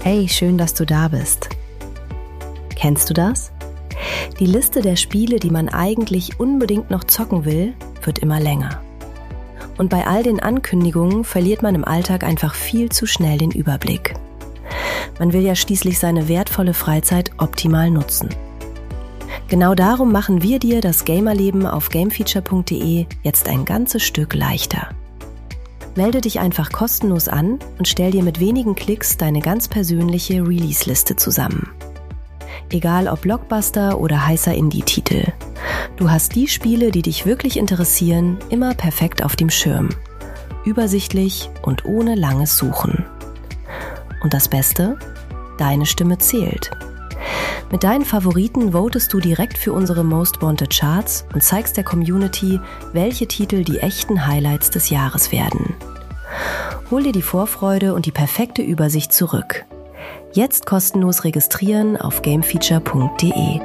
Hey, schön, dass du da bist. Kennst du das? Die Liste der Spiele, die man eigentlich unbedingt noch zocken will, wird immer länger. Und bei all den Ankündigungen verliert man im Alltag einfach viel zu schnell den Überblick. Man will ja schließlich seine wertvolle Freizeit optimal nutzen. Genau darum machen wir dir das Gamerleben auf gamefeature.de jetzt ein ganzes Stück leichter. Melde dich einfach kostenlos an und stell dir mit wenigen Klicks deine ganz persönliche Release-Liste zusammen. Egal ob Blockbuster oder heißer Indie-Titel. Du hast die Spiele, die dich wirklich interessieren, immer perfekt auf dem Schirm. Übersichtlich und ohne langes Suchen. Und das Beste? Deine Stimme zählt. Mit deinen Favoriten votest du direkt für unsere Most Wanted Charts und zeigst der Community, welche Titel die echten Highlights des Jahres werden. Hol dir die Vorfreude und die perfekte Übersicht zurück. Jetzt kostenlos registrieren auf gamefeature.de.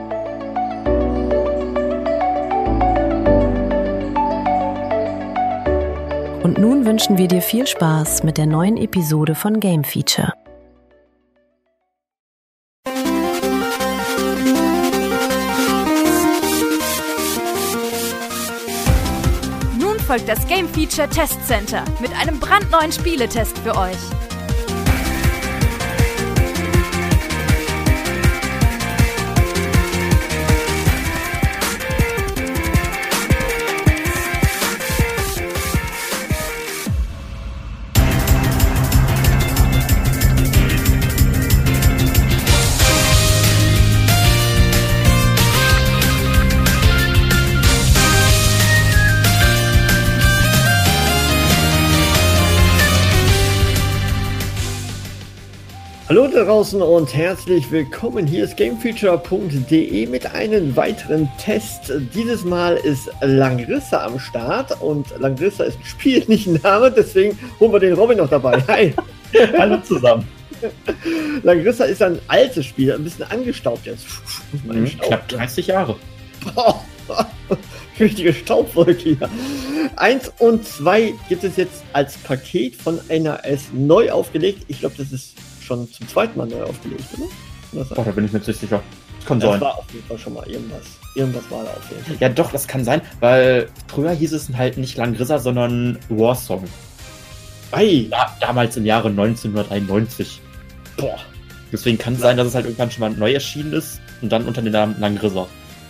Und nun wünschen wir dir viel Spaß mit der neuen Episode von Game Feature. Folgt das Game Feature Test Center mit einem brandneuen Spieletest für euch. Hallo da draußen und herzlich willkommen. Hier ist gamefeature.de mit einem weiteren Test. Dieses Mal ist Langrissa am Start und Langrissa ist ein Spiel, nicht ein Name, deswegen holen wir den Robin noch dabei. Hi! Hallo zusammen. Langrissa ist ein altes Spiel, ein bisschen angestaubt jetzt. Knapp 30 Jahre. Boah, richtige Staubwolke hier. 1 und 2 gibt es jetzt als Paket von NAS neu aufgelegt. Ich glaube, das ist schon zum zweiten Mal neu aufgelegt, oder? Da bin ich mir nicht sicher. Das kann sein. Das war auf jeden Fall schon mal irgendwas. Irgendwas war da auf jeden Fall. Ja doch, das kann sein, weil früher hieß es halt nicht Langrissa, sondern Warsong. Ei! Ja, damals im Jahre 1991. Boah. Deswegen kann es sein, dass es halt irgendwann schon mal neu erschienen ist und dann unter dem Namen Langrissa.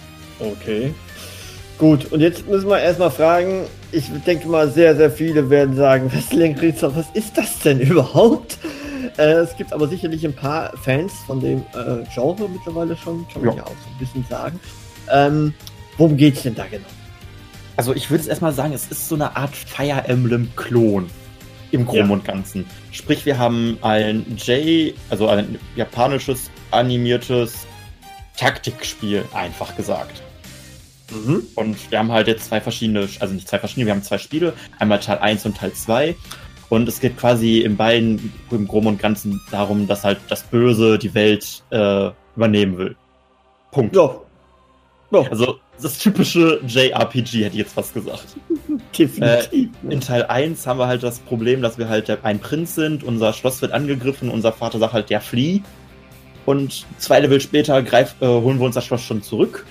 Okay. Gut, und jetzt müssen wir erstmal fragen, ich denke mal, sehr, sehr viele werden sagen, was Langrissa, was ist das denn überhaupt? Es gibt aber sicherlich ein paar Fans von dem Genre mittlerweile schon, kann man ja auch so ein bisschen sagen. Worum geht's denn da genau? Also ich würde es erstmal sagen, es ist so eine Art Fire Emblem-Klon im Groben und Ganzen. Sprich, wir haben ein also ein japanisches, animiertes Taktikspiel, einfach gesagt. Mhm. Und wir haben halt jetzt wir haben zwei Spiele, einmal Teil 1 und Teil 2. Und es geht quasi im Groben und Ganzen darum, dass halt das Böse die Welt übernehmen will. Punkt. Ja. Also das typische JRPG, hätte ich jetzt fast gesagt. Definitiv. In Teil 1 haben wir halt das Problem, dass wir halt ein Prinz sind, unser Schloss wird angegriffen, unser Vater sagt halt, der flieh. Und 2 Level später holen wir uns das Schloss schon zurück.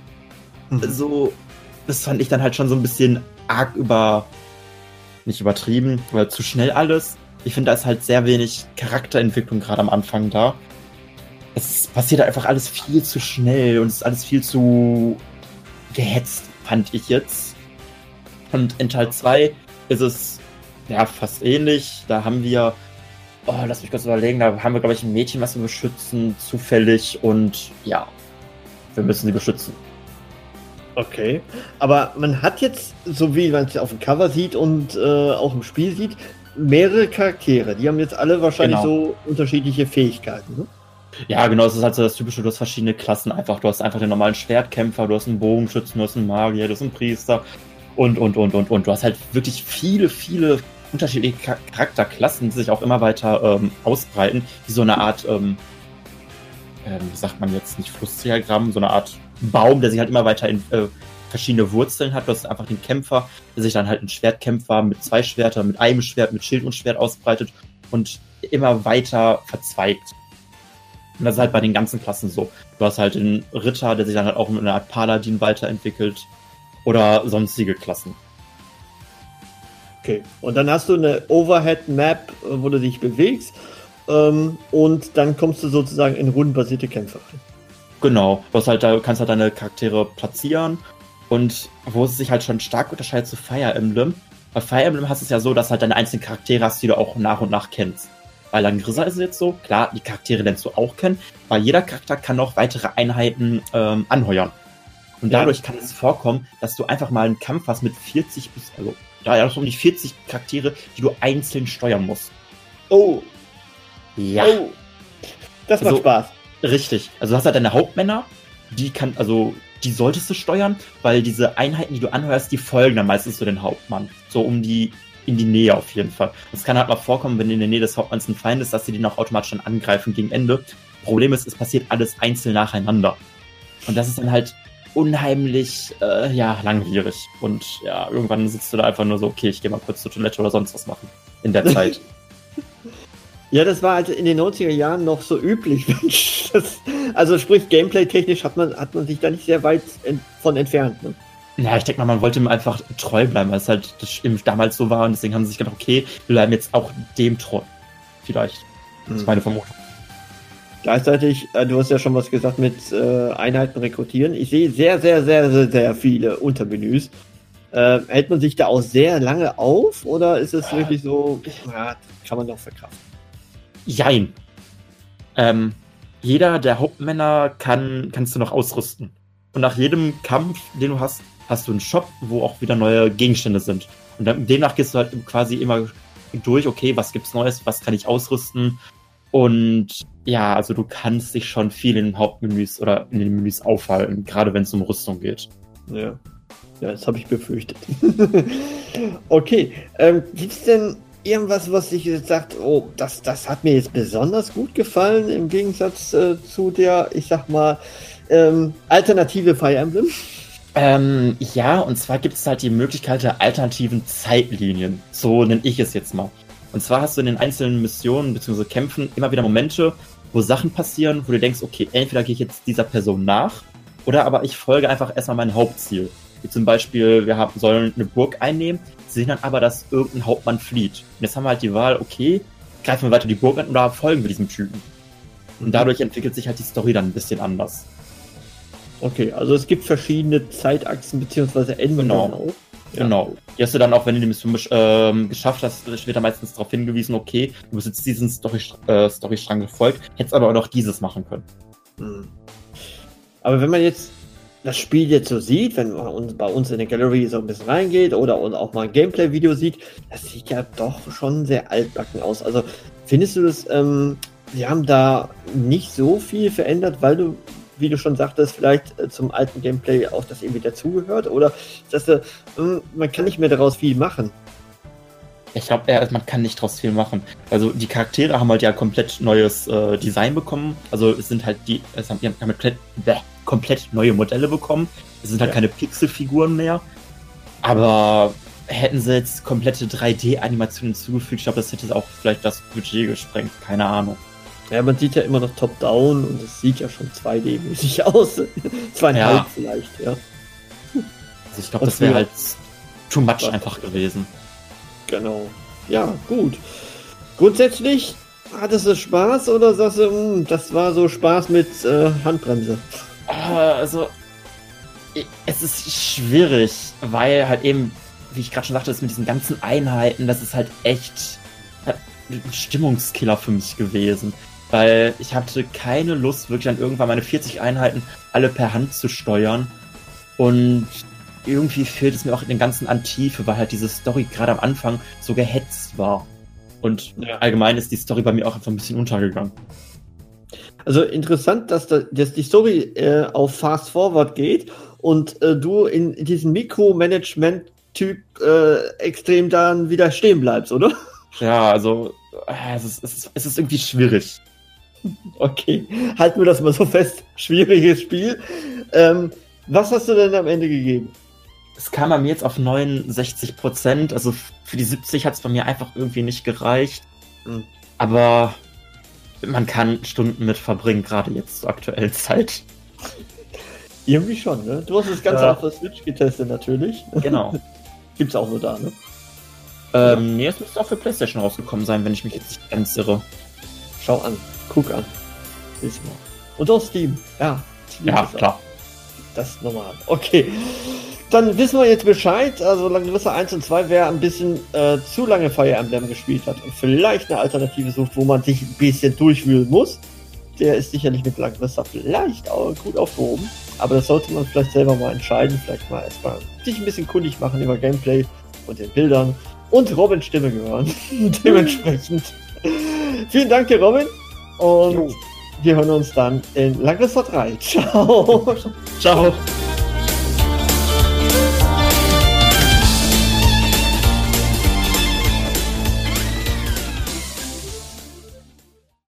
So, das fand ich dann halt schon so ein bisschen arg nicht übertrieben, weil zu schnell alles. Ich finde, da ist halt sehr wenig Charakterentwicklung gerade am Anfang da. Es passiert einfach alles viel zu schnell und es ist alles viel zu gehetzt, fand ich jetzt. Und in Teil 2 ist es ja fast ähnlich. Da haben wir, lass mich kurz überlegen, da haben wir, glaube ich, ein Mädchen, was wir beschützen, zufällig, und ja, wir müssen sie beschützen. Okay, aber man hat jetzt, so wie man es auf dem Cover sieht und auch im Spiel sieht, mehrere Charaktere. Die haben jetzt alle wahrscheinlich so unterschiedliche Fähigkeiten, ne? Ja, genau, es ist halt so das Typische, du hast verschiedene Klassen einfach. Du hast einfach den normalen Schwertkämpfer, du hast einen Bogenschützen, du hast einen Magier, du hast einen Priester und. Du hast halt wirklich viele unterschiedliche Charakterklassen, die sich auch immer weiter ausbreiten, wie so eine Art, wie sagt man jetzt, nicht Flussdiagramm, so eine Art Baum, der sich halt immer weiter in verschiedene Wurzeln hat. Du hast einfach den Kämpfer, der sich dann halt ein Schwertkämpfer mit 2 Schwertern, mit einem Schwert, mit Schild und Schwert ausbreitet und immer weiter verzweigt. Und das ist halt bei den ganzen Klassen so. Du hast halt den Ritter, der sich dann halt auch in eine Art Paladin weiterentwickelt. Oder sonstige Klassen. Okay. Und dann hast du eine Overhead-Map, wo du dich bewegst. Und dann kommst du sozusagen in rundenbasierte Kämpfe rein. Genau. Du kannst halt deine Charaktere platzieren. Und wo es sich halt schon stark unterscheidet zu Fire Emblem. Bei Fire Emblem hast du es ja so, dass halt deine einzelnen Charaktere hast, die du auch nach und nach kennst. Bei Langrisser ist es jetzt so, klar, die Charaktere lernst du auch kennen, aber jeder Charakter kann noch weitere Einheiten anheuern. Und dadurch kann es vorkommen, dass du einfach mal einen Kampf hast mit 40 bis, also um die 40 Charaktere, die du einzeln steuern musst. Oh. Ja. Oh. Das macht Spaß. Richtig. Also du hast halt deine Hauptmänner, die solltest du steuern, weil diese Einheiten, die du anheuerst, die folgen dann meistens zu den Hauptmann. So in die Nähe auf jeden Fall. Es kann halt mal vorkommen, wenn in der Nähe des Hauptmanns ein Feind ist, dass sie den auch automatisch dann angreifen gegen Ende. Problem ist, es passiert alles einzeln nacheinander. Und das ist dann halt unheimlich, langwierig. Und ja, irgendwann sitzt du da einfach nur so, okay, ich gehe mal kurz zur Toilette oder sonst was machen. In der Zeit. Ja, das war halt in den 90er Jahren noch so üblich. Also sprich, gameplay-technisch hat man sich da nicht sehr weit von entfernt. Ne? Ja, ich denke mal, man wollte ihm einfach treu bleiben, weil es halt damals so war. Und deswegen haben sie sich gedacht, okay, wir bleiben jetzt auch dem treu. Vielleicht. Das ist meine Vermutung. Gleichzeitig, du hast ja schon was gesagt mit Einheiten rekrutieren. Ich sehe sehr, sehr, sehr, sehr, sehr viele Untermenüs. Hält man sich da auch sehr lange auf oder ist es wirklich so, kann man doch verkraften? Jein. Jeder der Hauptmänner kannst du noch ausrüsten. Und nach jedem Kampf, den du hast du einen Shop, wo auch wieder neue Gegenstände sind. Und demnach gehst du halt quasi immer durch, okay, was gibt's Neues, was kann ich ausrüsten? Und ja, also du kannst dich schon viel in den Hauptmenüs oder in den Menüs aufhalten, gerade wenn es um Rüstung geht. Ja, das habe ich befürchtet. Okay, gibt's denn irgendwas, was sich jetzt sagt, oh, das hat mir jetzt besonders gut gefallen, im Gegensatz zu der, ich sag mal, alternative Fire Emblem? Ja, und zwar gibt es halt die Möglichkeit der alternativen Zeitlinien. So nenne ich es jetzt mal. Und zwar hast du in den einzelnen Missionen bzw. Kämpfen immer wieder Momente, wo Sachen passieren, wo du denkst, okay, entweder gehe ich jetzt dieser Person nach, oder aber ich folge einfach erstmal meinem Hauptziel. Wie zum Beispiel, wir sollen eine Burg einnehmen, sehen dann aber, dass irgendein Hauptmann flieht. Und jetzt haben wir halt die Wahl, okay, greifen wir weiter die Burg an oder folgen wir diesem Typen? Und dadurch entwickelt sich halt die Story dann ein bisschen anders. Okay, also es gibt verschiedene Zeitachsen bzw. Enden auch. Ja. Genau. Die hast du dann auch, wenn du die Mission geschafft hast, wird da meistens darauf hingewiesen, okay, du bist jetzt diesen Storystrang gefolgt, hättest aber auch noch dieses machen können. Aber wenn man jetzt das Spiel jetzt so sieht, wenn man bei uns in der Gallery so ein bisschen reingeht oder auch mal ein Gameplay-Video sieht, das sieht ja doch schon sehr altbacken aus. Also findest du das, sie haben da nicht so viel verändert, weil du, wie du schon sagtest, vielleicht zum alten Gameplay auch das irgendwie dazugehört? Oder dass man kann nicht mehr daraus viel machen? Ich glaube, man kann nicht daraus viel machen. Also die Charaktere haben halt ja komplett neues Design bekommen. Also es sind halt die haben komplett neue Modelle bekommen. Es sind halt keine Pixelfiguren mehr. Aber hätten sie jetzt komplette 3D-Animationen hinzugefügt, ich glaube, das hätte auch vielleicht das Budget gesprengt. Keine Ahnung. Ja, man sieht ja immer noch Top-Down und es sieht ja schon 2D-mäßig aus. 2,5 vielleicht, ja. Also ich glaube, das wäre halt too much einfach gewesen. Genau. Ja, gut. Grundsätzlich, hattest du Spaß oder sagst du, das war so Spaß mit Handbremse? Also, es ist schwierig, weil halt eben, wie ich gerade schon sagte, das mit diesen ganzen Einheiten, das ist halt echt ein Stimmungskiller für mich gewesen. Weil ich hatte keine Lust, wirklich dann irgendwann meine 40 Einheiten alle per Hand zu steuern. Und irgendwie fehlt es mir auch in den ganzen an Tiefe, weil halt diese Story gerade am Anfang so gehetzt war. Und allgemein ist die Story bei mir auch einfach ein bisschen untergegangen. Also interessant, dass die Story auf Fast Forward geht und du in diesem Mikromanagement-Typ extrem dann wieder stehen bleibst, oder? Ja, also es ist irgendwie schwierig. Okay, halten wir das mal so fest. Schwieriges Spiel. Was hast du denn am Ende gegeben? Es kam bei mir jetzt auf 69%, also für die 70 hat es bei mir einfach irgendwie nicht gereicht. Aber man kann Stunden mit verbringen, gerade jetzt zur aktuellen Zeit. Irgendwie schon, ne? Du hast das Ganze auf der Switch getestet, natürlich. Genau. Gibt's auch nur da, ne? Nee, es müsste auch für PlayStation rausgekommen sein, wenn ich mich jetzt nicht ganz irre. Schau an, guck an. Und auch Steam. Ja, Steam Ja, klar. Das ist normal. Okay. Dann wissen wir jetzt Bescheid. Also Langrisser 1 und 2, wer ein bisschen zu lange Fire Emblem gespielt hat und vielleicht eine Alternative sucht, wo man sich ein bisschen durchwühlen muss, der ist sicherlich mit Langrisser vielleicht auch gut aufgehoben. Aber das sollte man vielleicht selber mal entscheiden. Vielleicht mal erstmal sich ein bisschen kundig machen über Gameplay und den Bildern und Robins Stimme hören. Dementsprechend. Vielen Dank dir, Robin. Und wir hören uns dann in Langrisser 3. Ciao. Ciao.